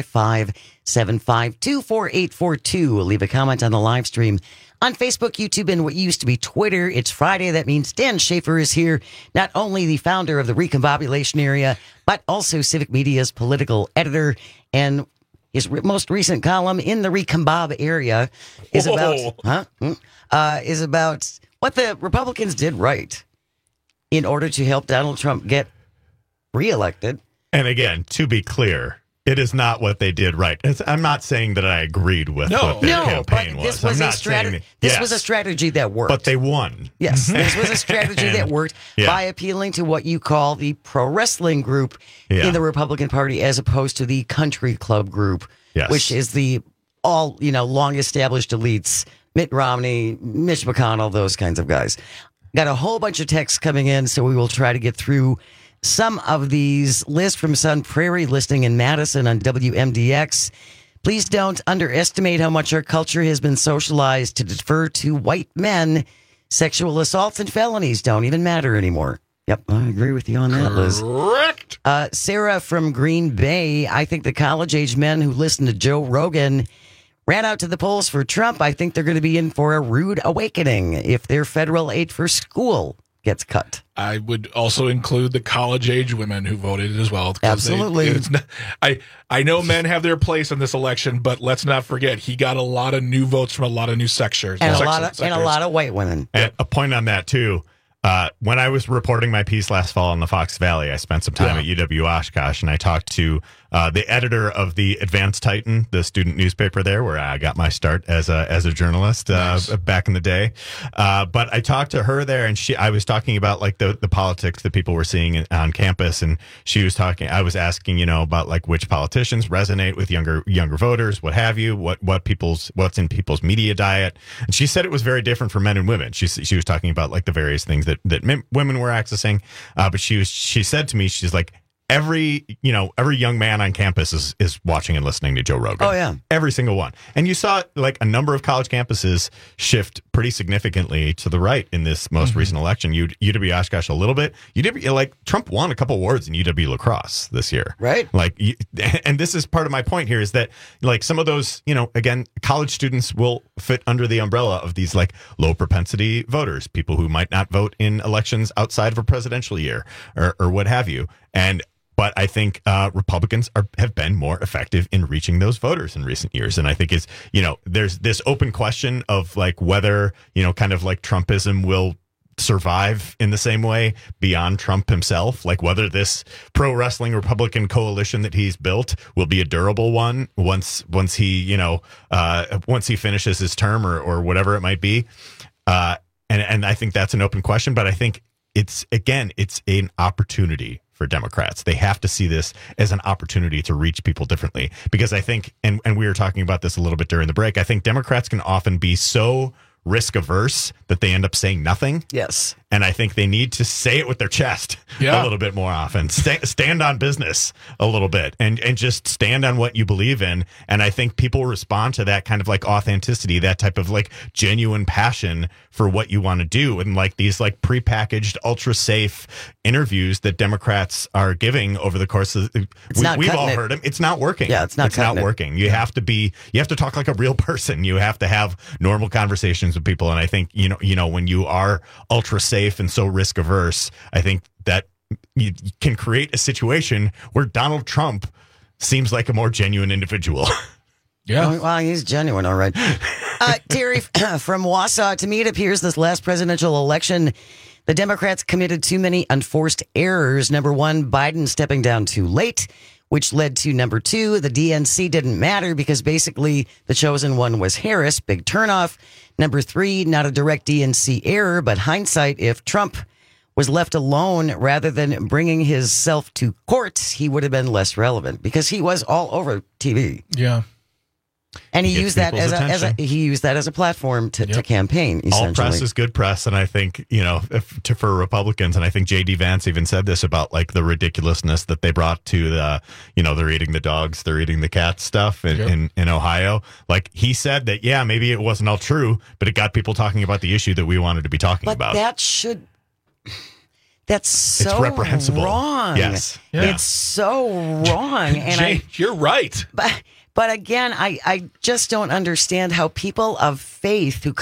855-752-4842. Leave a comment on the live stream on Facebook, YouTube, and what used to be Twitter. It's Friday. That means Dan Schaefer is here, not only the founder of the Recombobulation Area, but also Civic Media's political editor. And his most recent column in the Recombob area is about what the Republicans did right in order to help Donald Trump get reelected. And again, to be clear, it is not what they did right. I'm not saying that I agreed with what their campaign was. This was a strategy. This was a strategy that worked. But they won. Yes, this was a strategy that worked by appealing to what you call the pro wrestling group in the Republican Party, as opposed to the country club group, which is the long established elites. Mitt Romney, Mitch McConnell, those kinds of guys. Got a whole bunch of texts coming in, so we will try to get through some of these. Liz from Sun Prairie listening in Madison on WMDX. Please don't underestimate how much our culture has been socialized to defer to white men. Sexual assaults and felonies don't even matter anymore. Yep, I agree with you on that, Liz. Correct. Sarah from Green Bay. I think the college-age men who listen to Joe Rogan ran out to the polls for Trump. I think they're going to be in for a rude awakening if their federal aid for school gets cut. I would also include the college-age women who voted as well. Absolutely. I know men have their place in this election, but let's not forget he got a lot of new votes from a lot of new sectors. And a lot of white women. And a point on that, too. When I was reporting my piece last fall in the Fox Valley, I spent some time at UW Oshkosh, and I talked to the editor of the Advanced Titan, the student newspaper there, where I got my start as a journalist back in the day. But I talked to her there, and I was talking about like the politics that people were seeing on campus, and she was talking. I was asking, about like which politicians resonate with younger voters, what have you, what's in people's media diet, and she said it was very different for men and women. She was talking about like the various things that women were accessing, but she said to me, she's like, every young man on campus is watching and listening to Joe Rogan. Oh yeah, every single one. And you saw like a number of college campuses shift pretty significantly to the right in this most recent election. UW Oshkosh a little bit. UW, like Trump won a couple awards in UW lacrosse this year, right? Like, and this is part of my point here is that like some of those, again, college students will fit under the umbrella of these like low propensity voters, people who might not vote in elections outside of a presidential year or what have you, But I think Republicans have been more effective in reaching those voters in recent years. And I think there's this open question of like whether, kind of like Trumpism will survive in the same way beyond Trump himself, like whether this pro wrestling Republican coalition that he's built will be a durable one once he finishes his term or whatever it might be. And I think that's an open question, but I think it's an opportunity for Democrats. They have to see this as an opportunity to reach people differently, because I think, and we were talking about this a little bit during the break, I think Democrats can often be so risk averse that they end up saying nothing. Yes. And I think they need to say it with their chest a little bit more often. Stand on business a little bit and just stand on what you believe in. And I think people respond to that kind of like authenticity, that type of like genuine passion for what you want to do. And like these like prepackaged, ultra safe interviews that Democrats are giving over the course of we've all heard them. It's not working. Yeah, it's not working. You have to talk like a real person. You have to have normal conversations with people. And I think, when you are ultra safe and so risk averse, I think that you can create a situation where Donald Trump seems like a more genuine individual. Yeah. Well, he's genuine. All right. Terry from Wausau, to me, it appears this last presidential election, the Democrats committed too many unforced errors. Number one, Biden stepping down too late, which led to number two, the DNC didn't matter because basically the chosen one was Harris. Big turnoff. Number three, not a direct DNC error, but hindsight. If Trump was left alone rather than bringing himself to court, he would have been less relevant because he was all over TV. Yeah. And he Gets used that people's as a platform to campaign. Essentially, all press is good press, and I think for Republicans, and I think J.D. Vance even said this about like the ridiculousness that they brought to the they're eating the dogs, they're eating the cats stuff in Ohio. Like he said that maybe it wasn't all true, but it got people talking about the issue that we wanted to be talking about. That's so it's reprehensible. Wrong. Yes, it's so wrong, and you're right. But again, I just don't understand how people of faith who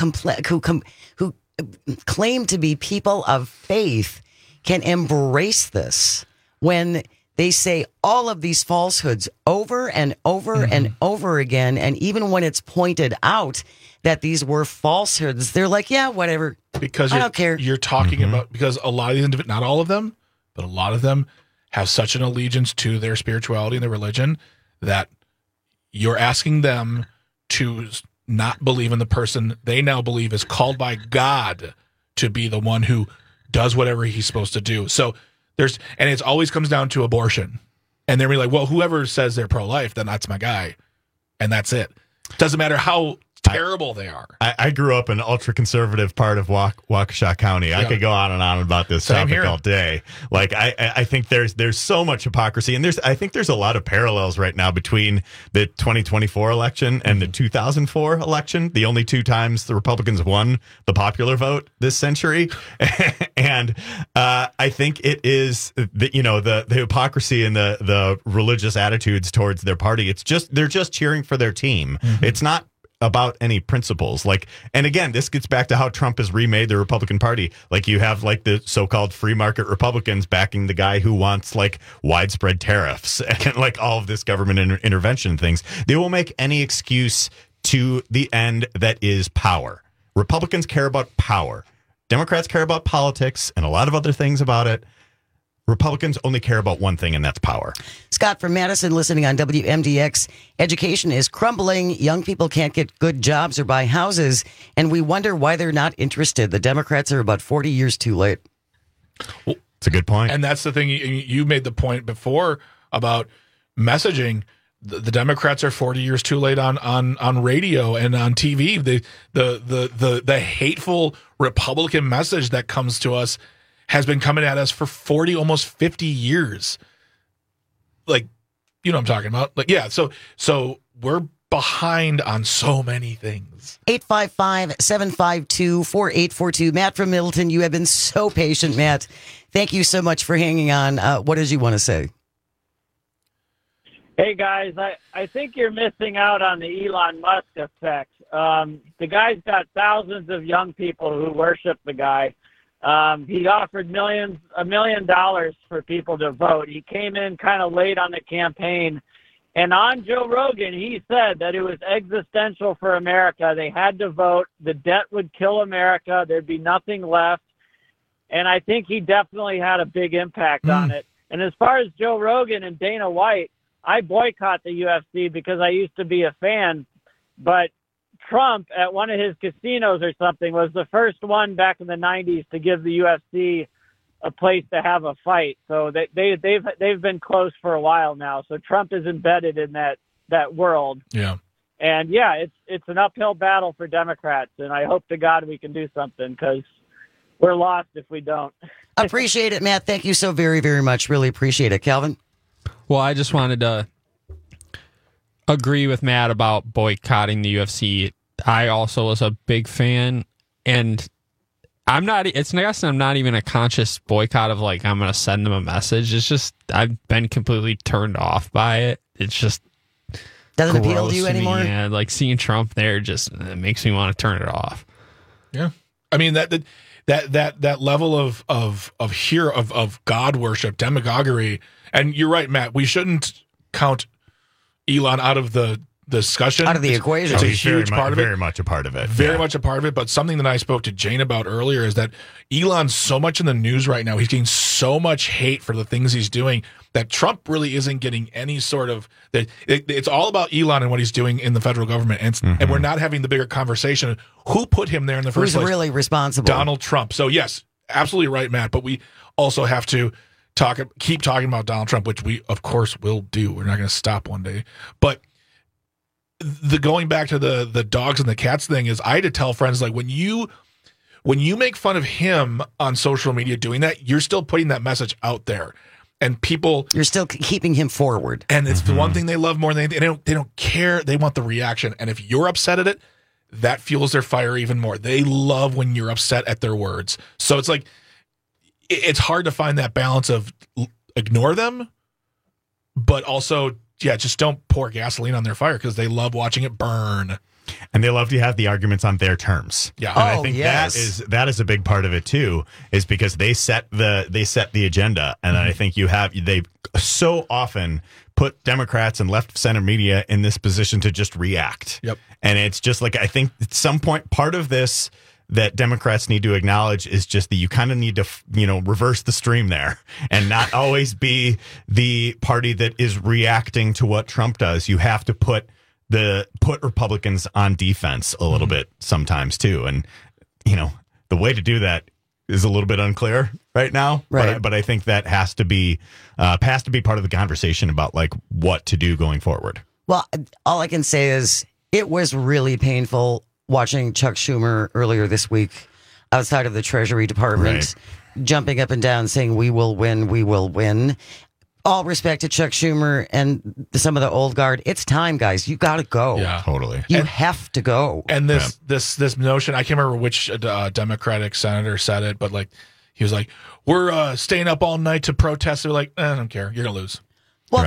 claim to be people of faith can embrace this when they say all of these falsehoods over and over and over again. And even when it's pointed out that these were falsehoods, they're like, yeah, whatever. Because I don't care. You're talking about, because a lot of these, not all of them, but a lot of them have such an allegiance to their spirituality and their religion that you're asking them to not believe in the person they now believe is called by God to be the one who does whatever he's supposed to do. So and it always comes down to abortion. And they're like, well, whoever says they're pro-life, then that's my guy. And that's it. Doesn't matter how terrible they are. I grew up in an ultra-conservative part of Waukesha County. I could go on and on about this topic all day. Like, I think there's so much hypocrisy, and I think there's a lot of parallels right now between the 2024 election and the 2004 election, the only two times the Republicans won the popular vote this century. And I think it is the hypocrisy and the religious attitudes towards their party. They're just cheering for their team. It's not about any principles. And again, this gets back to how Trump has remade the Republican Party. Like, you have the so-called free market Republicans backing the guy who wants widespread tariffs and all of this government intervention things. They will make any excuse to the end that is power. Republicans care about power. Democrats care about politics and a lot of other things about it. Republicans only care about one thing, and that's power. Scott from Madison listening on WMDX. Education is crumbling. Young people can't get good jobs or buy houses, and we wonder why they're not interested. The Democrats are about 40 years too late. Well, it's a good point. And that's the thing. You made the point before about messaging. The Democrats are 40 years too late on radio and on TV. The hateful Republican message that comes to us has been coming at us for 40, almost 50 years. You know what I'm talking about? So we're behind on so many things. 855-752-4842. Matt from Middleton, you have been so patient, Matt. Thank you so much for hanging on. What did you want to say? Hey, guys, I think you're missing out on the Elon Musk effect. The guy's got thousands of young people who worship the guy. He offered $1 million for people to vote. He came in kind of late on the campaign. And on Joe Rogan, he said that it was existential for America. They had to vote. The debt would kill America. There'd be nothing left. And I think he definitely had a big impact on it. And as far as Joe Rogan and Dana White, I boycott the UFC because I used to be a fan. But Trump at one of his casinos or something was the first one back in the 90s to give the UFC a place to have a fight. So they've been close for a while now. So Trump is embedded in that world. Yeah. And it's an uphill battle for Democrats, and I hope to God we can do something because we're lost if we don't. Appreciate it, Matt. Thank you so very, very much. Really appreciate it. Calvin? Well, I just wanted to agree with Matt about boycotting the UFC. I also was a big fan, and I'm not even a conscious boycott of I'm going to send them a message. It's just, I've been completely turned off by it. It's just doesn't appeal to you anymore. Yeah, seeing Trump there just it makes me want to turn it off. Yeah. I mean, that level of God worship, demagoguery. And you're right, Matt, we shouldn't count Elon out of the discussion, out of the equation. It's a huge part of it. Very much a part of it. Very much a part of it. But something that I spoke to Jane about earlier is that Elon's so much in the news right now. He's getting so much hate for the things he's doing that Trump really isn't getting any sort of that. It's all about Elon and what he's doing in the federal government, and we're not having the bigger conversation. Who put him there in the first place? Who's really responsible? Donald Trump. So yes, absolutely right, Matt. But we also have to keep talking about Donald Trump, which we of course will do. We're not going to stop one day, but the going back to the dogs and the cats thing is I had to tell friends, like, when you make fun of him on social media doing that, you're still putting that message out there. And people, you're still keeping him forward. And it's the one thing they love more than anything. They don't care. They want the reaction. And if you're upset at it, that fuels their fire even more. They love when you're upset at their words. So it's like, it's hard to find that balance of ignore them, but also, just don't pour gasoline on their fire because they love watching it burn. And they love to have the arguments on their terms. Yeah. And I think that is a big part of it too, is because they set the agenda. And I think they so often put Democrats and left center media in this position to just react. Yep. And it's just like, I think at some point, part of this that Democrats need to acknowledge is just that you kind of need to, reverse the stream there and not always be the party that is reacting to what Trump does. You have to put Republicans on defense a little bit sometimes too. And, the way to do that is a little bit unclear right now. Right. But I think that has to be part of the conversation about like what to do going forward. Well, all I can say is it was really painful watching Chuck Schumer earlier this week outside of the Treasury Department, jumping up and down saying, "We will win, we will win." All respect to Chuck Schumer and some of the old guard. It's time, guys. You got to go. Yeah, totally. You have to go. And this notion, I can't remember which Democratic senator said it, but like he was like, "We're staying up all night to protest." They're like, "I don't care. You're gonna lose." Well,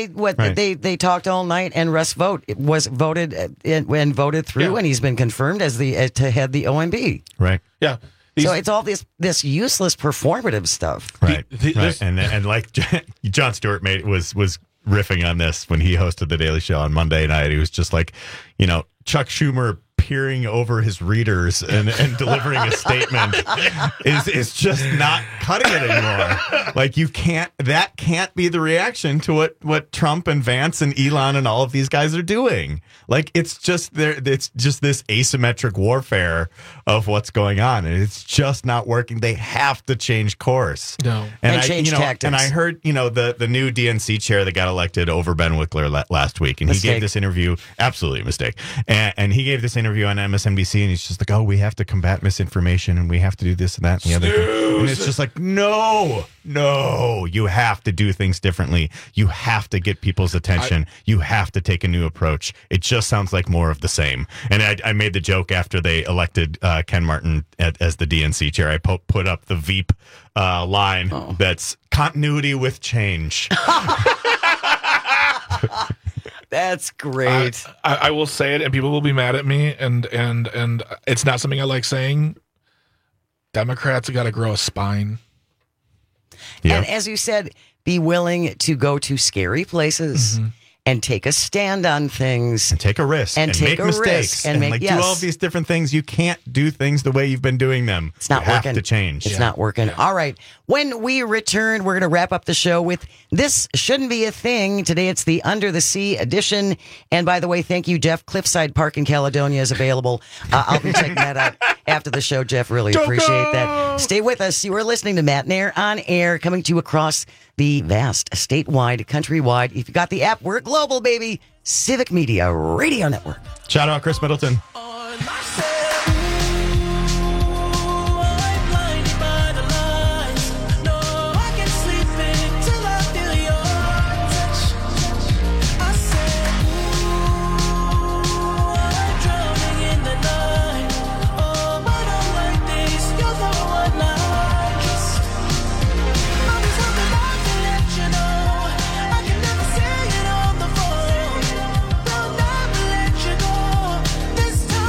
they talked all night, and Russ was voted through, and he's been confirmed as to head the OMB. Right. Yeah. So it's all this useless performative stuff. Right. Right. And like Jon Stewart was riffing on this when he hosted the Daily Show on Monday night. He was just like, Chuck Schumer peering over his readers and delivering a statement is just not cutting it anymore. Like that can't be the reaction to what Trump and Vance and Elon and all of these guys are doing. Like it's just this asymmetric warfare of what's going on, and it's just not working. They have to change course. No. And change tactics. And I heard, the new DNC chair that got elected over Ben Wickler last week, and he gave this interview, absolutely a mistake. And he gave this interview on MSNBC, and he's just like, "Oh, we have to combat misinformation, and we have to do this and that and the other thing." And it's just like, no, you have to do things differently. You have to get people's attention. You have to take a new approach. It just sounds like more of the same. And I made the joke after they elected Ken Martin as the DNC chair. I put up the Veep line that's continuity with change. That's great. I will say it, and people will be mad at me, and it's not something I like saying. Democrats have got to grow a spine. Yeah. And as you said, be willing to go to scary places and take a stand on things. And take a risk. And take make a mistakes. risk. And do all of these different things. You can't do things the way you've been doing them. It's not you working. have to change. It's not working. Yeah. All right. When we return, we're going to wrap up the show with This Shouldn't Be a Thing. Today it's the Under the Sea edition. And by the way, thank you, Jeff. Cliffside Park in Caledonia is available. I'll be checking that out after the show, Jeff. Really appreciate that. Stay with us. You are listening to Matt and Air on Air, coming to you across the vast, statewide, countrywide. If you got the app, we're global, baby. Civic Media Radio Network. Shout out Chris Middleton. This time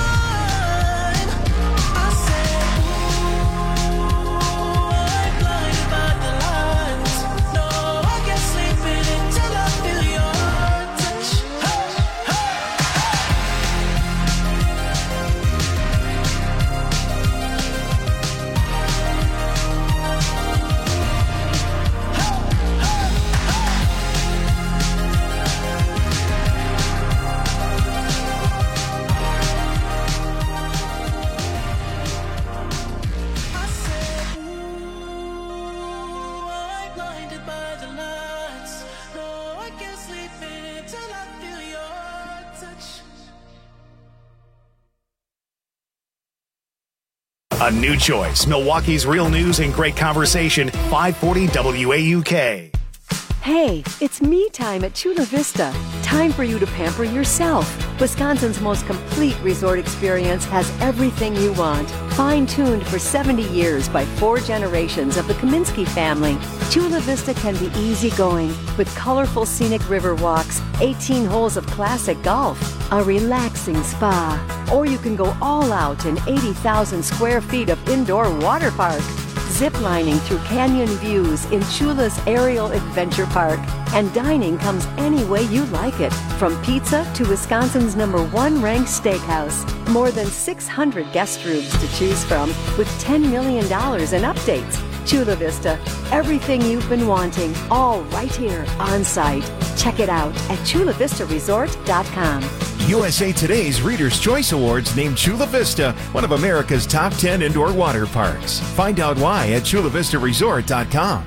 A new choice. Milwaukee's real news and great conversation. 540 WAUK. Hey, it's me time at Chula Vista. Time for you to pamper yourself. Wisconsin's most complete resort experience has everything you want. Fine-tuned for 70 years by 4 generations of the Kaminsky family, Chula Vista can be easygoing with colorful scenic river walks, 18 holes of classic golf, a relaxing spa, or you can go all out in 80,000 square feet of indoor water park. Ziplining through canyon views in Chula's Aerial Adventure Park. And dining comes any way you like it, from pizza to Wisconsin's #1 ranked steakhouse. More than 600 guest rooms to choose from, with $10 million in updates. Chula Vista, everything you've been wanting, all right here on site. Check it out at chulavistaresort.com. USA Today's Reader's Choice Awards named Chula Vista one of America's top 10 indoor water parks. Find out why at chulavistaresort.com.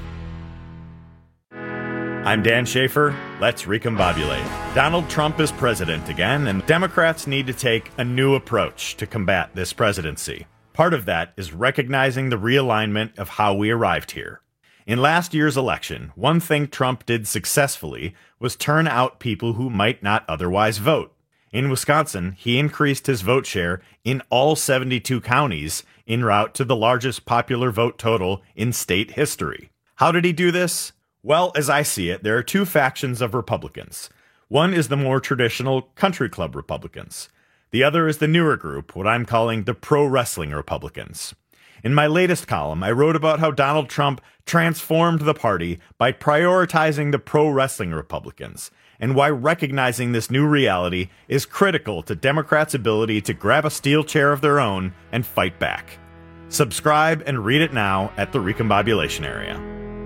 I'm Dan Schaefer. Let's recombobulate. Donald Trump is president again, and Democrats need to take a new approach to combat this presidency. Part of that is recognizing the realignment of how we arrived here. In last year's election, one thing Trump did successfully was turn out people who might not otherwise vote. In Wisconsin, he increased his vote share in all 72 counties en route to the largest popular vote total in state history. How did he do this? Well, as I see it, there are 2 factions of Republicans. One is the more traditional country club Republicans. The other is the newer group, what I'm calling the pro-wrestling Republicans. In my latest column, I wrote about how Donald Trump transformed the party by prioritizing the pro-wrestling Republicans, and why recognizing this new reality is critical to Democrats' ability to grab a steel chair of their own and fight back. Subscribe and read it now at the Recombobulation Area.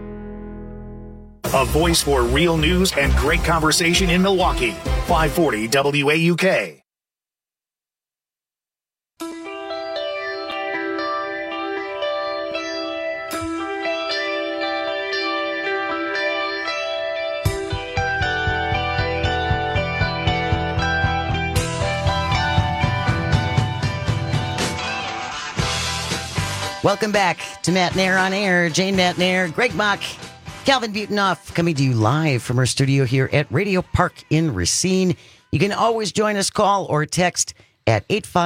A voice for real news and great conversation in Milwaukee. 540 WAUK. Welcome back to Matt Nair on Air. Jane Matt Nair, Greg Mock, Calvin Butonoff coming to you live from our studio here at Radio Park in Racine. You can always join us, call or text at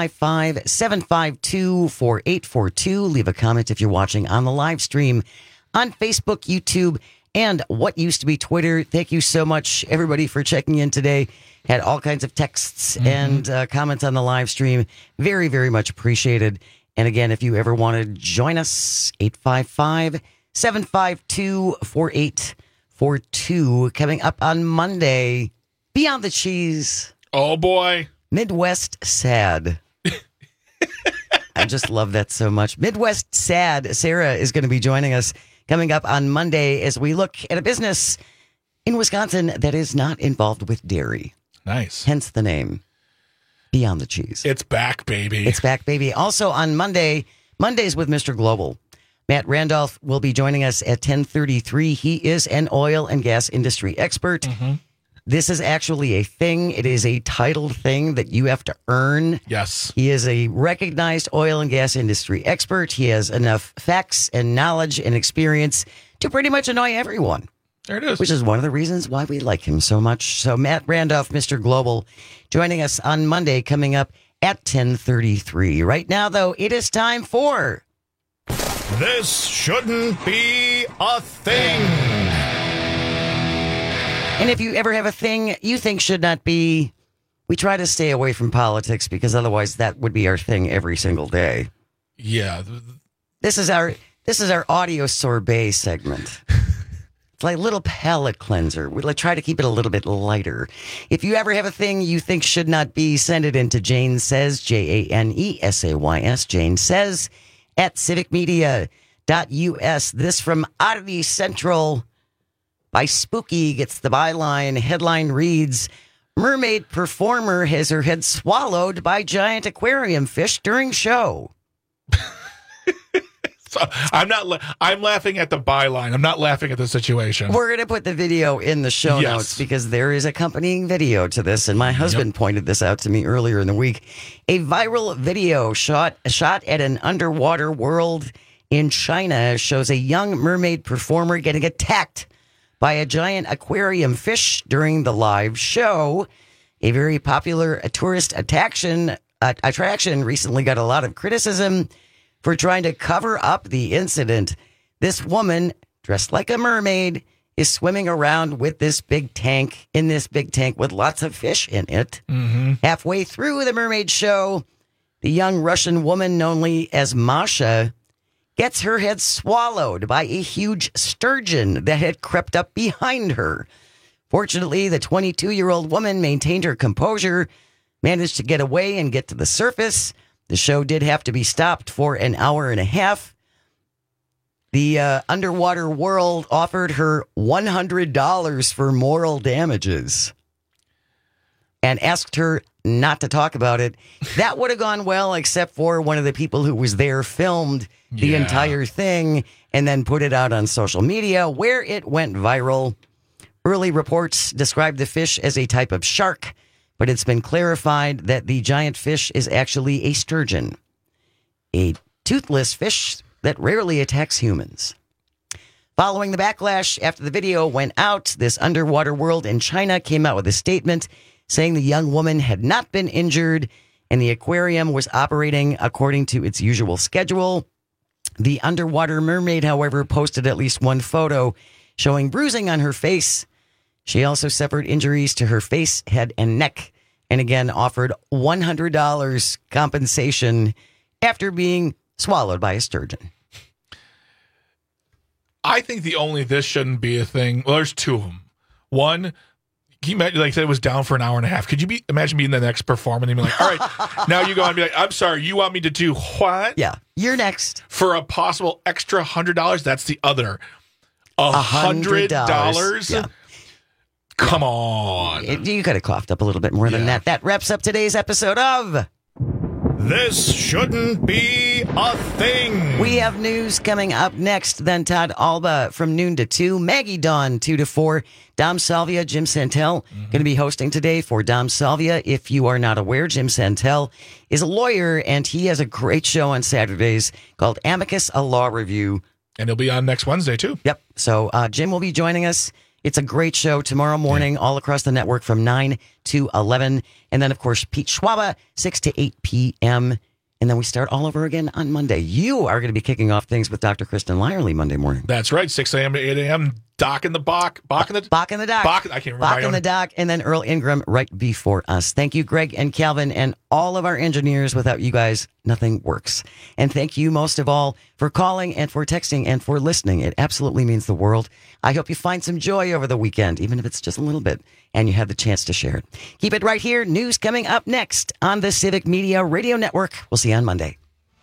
855-752-4842. Leave a comment if you're watching on the live stream on Facebook, YouTube, and what used to be Twitter. Thank you so much, everybody, for checking in today. Had all kinds of texts and comments on the live stream. Very, very much appreciated. And again, if you ever want to join us, 855-752-4842. Coming up on Monday, Beyond the Cheese. Oh, boy. Midwest Sad. I just love that so much. Midwest Sad. Sarah is going to be joining us coming up on Monday as we look at a business in Wisconsin that is not involved with dairy. Nice. Hence the name. Beyond the Cheese. It's back, baby. It's back, baby. Also on Monday, Mondays with Mr. Global. Matt Randolph will be joining us at 10:33. He is an oil and gas industry expert. This is actually a thing. It is a titled thing that you have to earn. Yes. He is a recognized oil and gas industry expert. He has enough facts and knowledge and experience to pretty much annoy everyone. There it is. Which is one of the reasons why we like him so much. So Matt Randolph, Mr. Global, joining us on Monday, coming up at 10:33. Right now, though, it is time for... This shouldn't be a thing. And if you ever have a thing you think should not be, we try to stay away from politics because otherwise that would be our thing every single day. Yeah. This is our audio sorbet segment. It's like a little palate cleanser. We try to keep it a little bit lighter. If you ever have a thing you think should not be, send it in to Jane Says, JANESAYS, Jane Says, at civicmedia.us. This from Oddity Central by Spooky gets the byline. Headline reads, Mermaid performer has her head swallowed by giant aquarium fish during show. So I'm laughing at the byline. I'm not laughing at the situation. We're going to put the video in the show notes because there is accompanying video to this. And my husband pointed this out to me earlier in the week. A viral video shot at an underwater world in China shows a young mermaid performer getting attacked by a giant aquarium fish during the live show. A very popular tourist attraction recently got a lot of criticism for trying to cover up the incident. This woman, dressed like a mermaid, is swimming around with this big tank, with lots of fish in it. Mm-hmm. Halfway through the mermaid show, the young Russian woman known as Masha gets her head swallowed by a huge sturgeon that had crept up behind her. Fortunately, the 22-year-old woman maintained her composure, managed to get away and get to the surface. The show did have to be stopped for an hour and a half. The underwater world offered her $100 for moral damages and asked her not to talk about it. That would have gone well, except for one of the people who was there filmed the entire thing and then put it out on social media, where it went viral. Early reports described the fish as a type of shark, but it's been clarified that the giant fish is actually a sturgeon, a toothless fish that rarely attacks humans. Following the backlash after the video went out, this underwater world in China came out with a statement saying the young woman had not been injured and the aquarium was operating according to its usual schedule. The underwater mermaid, however, posted at least one photo showing bruising on her face. She also suffered injuries to her face, head, and neck, and again offered $100 compensation after being swallowed by a sturgeon. I think this shouldn't be a thing. Well, there's two of them. One, he like I said, it was down for an hour and a half. Could you imagine being the next performer and being like, all right, now you go and be like, I'm sorry, you want me to do what? Yeah, you're next. For a possible extra $100, that's the other. $100? Yeah. Come on. You could have coughed up a little bit more than that. That wraps up today's episode of This Shouldn't Be a Thing. We have news coming up next. Then Todd Alba from noon to 2. Maggie Dawn 2 to 4. Dom Salvia, Jim Santel going to be hosting today for Dom Salvia. If you are not aware, Jim Santel is a lawyer and he has a great show on Saturdays called Amicus, a Law Review. And he'll be on next Wednesday too. Yep. So Jim will be joining us. It's a great show tomorrow morning, all across the network from 9 to 11. And then, of course, Pete Schwaba, 6 to 8 p.m. And then we start all over again on Monday. You are going to be kicking off things with Dr. Kristen Lyerly Monday morning. That's right, 6 a.m. to 8 a.m. Bach in the dock. I can't remember. Bach in the dock, and then Earl Ingram right before us. Thank you, Greg and Calvin, and all of our engineers. Without you guys, nothing works. And thank you most of all for calling and for texting and for listening. It absolutely means the world. I hope you find some joy over the weekend, even if it's just a little bit, and you have the chance to share it. Keep it right here. News coming up next on the Civic Media Radio Network. We'll see you on Monday.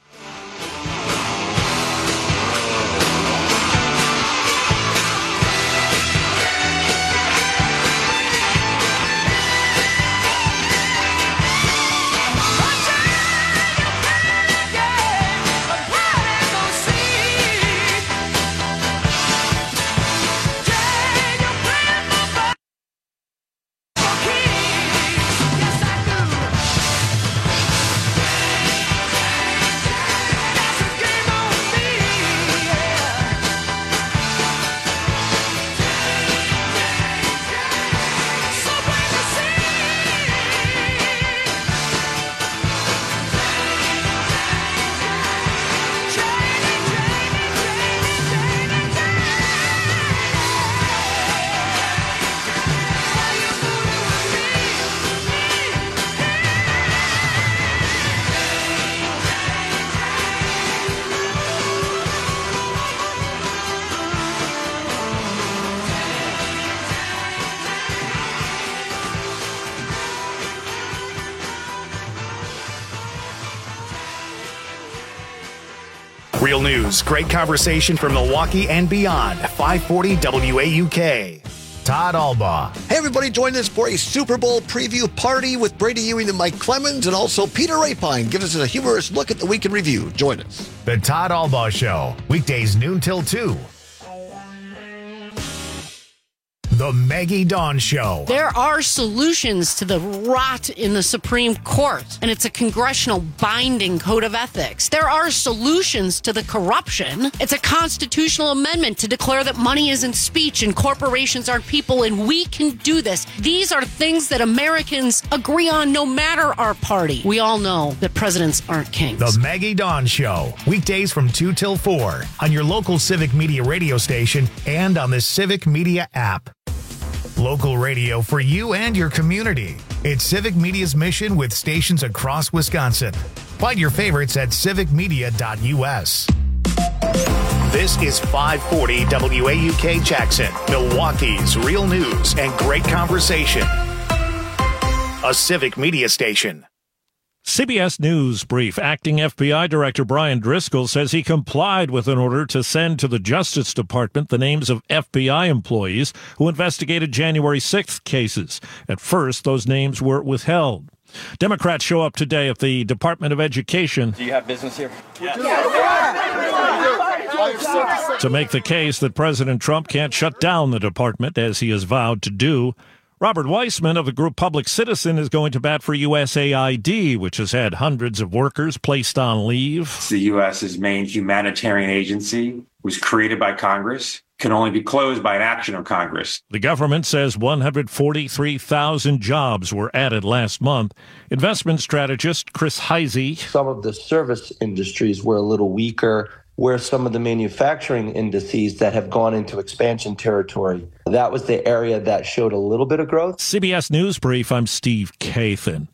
Real news, great conversation from Milwaukee and beyond. 540 WAUK. Todd Albaugh. Hey, everybody, join us for a Super Bowl preview party with Brady Ewing and Mike Clemens, and also Peter Rapine. Give us a humorous look at the week in review. Join us. The Todd Albaugh Show, weekdays noon till 2. The Maggie Dawn Show. There are solutions to the rot in the Supreme Court, and it's a congressional binding code of ethics. There are solutions to the corruption. It's a constitutional amendment to declare that money isn't speech and corporations aren't people, and we can do this. These are things that Americans agree on no matter our party. We all know that presidents aren't kings. The Maggie Dawn Show, weekdays from 2 till 4 on your local Civic Media radio station and on the Civic Media app. Local radio for you and your community. It's Civic Media's mission with stations across Wisconsin. Find your favorites at civicmedia.us. This is 540 WAUK Jackson, Milwaukee's real news and great conversation. A Civic Media station. CBS News brief. Acting FBI Director Brian Driscoll says he complied with an order to send to the Justice Department the names of FBI employees who investigated January 6th cases. At first, those names were withheld. Democrats show up today at the Department of Education. Do you have business here? Yes. To make the case that President Trump can't shut down the department, as he has vowed to do. Robert Weissman of the group Public Citizen is going to bat for USAID, which has had hundreds of workers placed on leave. It's the U.S.'s main humanitarian agency, was created by Congress, can only be closed by an action of Congress. The government says 143,000 jobs were added last month. Investment strategist Chris Heisey. Some of the service industries were a little weaker, where some of the manufacturing indices that have gone into expansion territory. That was the area that showed a little bit of growth. CBS News Brief, I'm Steve Kathan.